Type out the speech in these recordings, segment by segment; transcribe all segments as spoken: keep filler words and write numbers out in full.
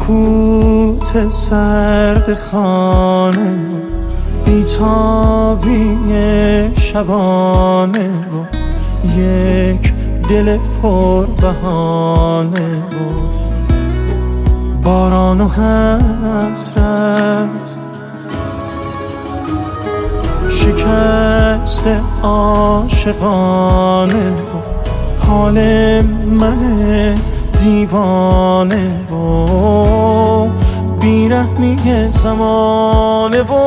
سکوت سرد خانه، بیتابی شبانه و یک دل پر بهانه و باران و حسرت، شکست عاشقانه و حال من دیوانه و بیرحمی زمانه و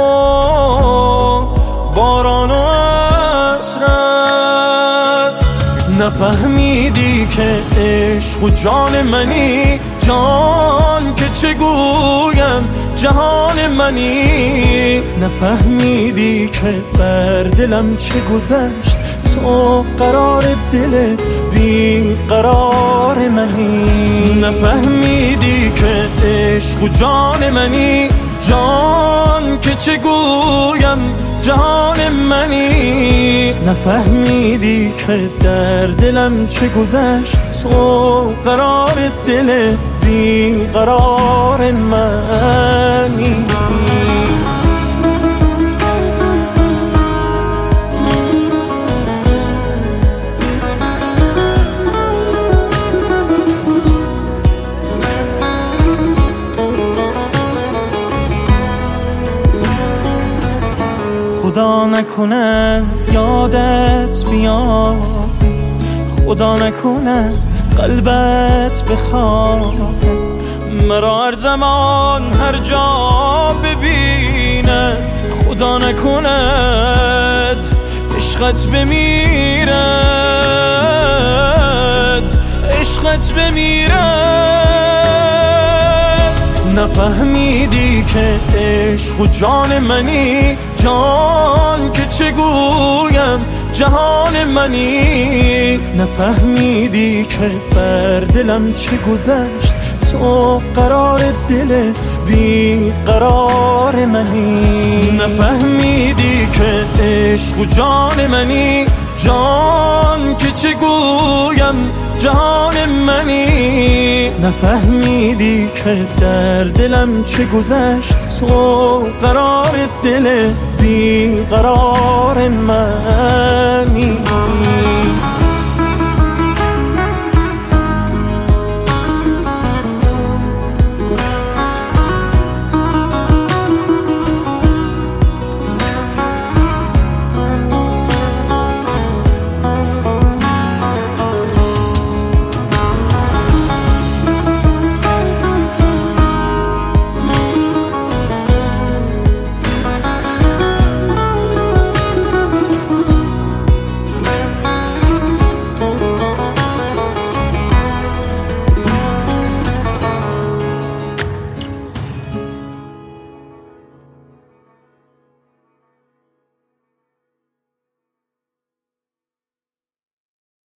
باران و حسرت. نفهمیدی که عشق و جان منی، جان که چگویم جهان منی. نفهمیدی که بر دلم چه گذشت، تو قرار دل بی قرار منی. نفهمیدی که عشق و جان منی، جان که چگویم جهان منی. نفهمیدی که در دلم چه گذشت، تو قرار دل بی قرار منی. خدا نکند یادت بیاد، خدا نکند قلبت بخواد، مرا هر زمان هر جا ببیند. خدا نکند عشقت بمیرد، عشقت بمیرد. نفهمیدی که عشق و جان منی، جان که چگویم جهان منی. نفهمیدی که بر دلم چه گذشت، تو قرار دل بی قرار منی. نفهمیدی که عشق و جان منی، جان که چگویم جهان منی. نفهمیدی که در دلم چه گذشت، تو قرار دل بی قرار من.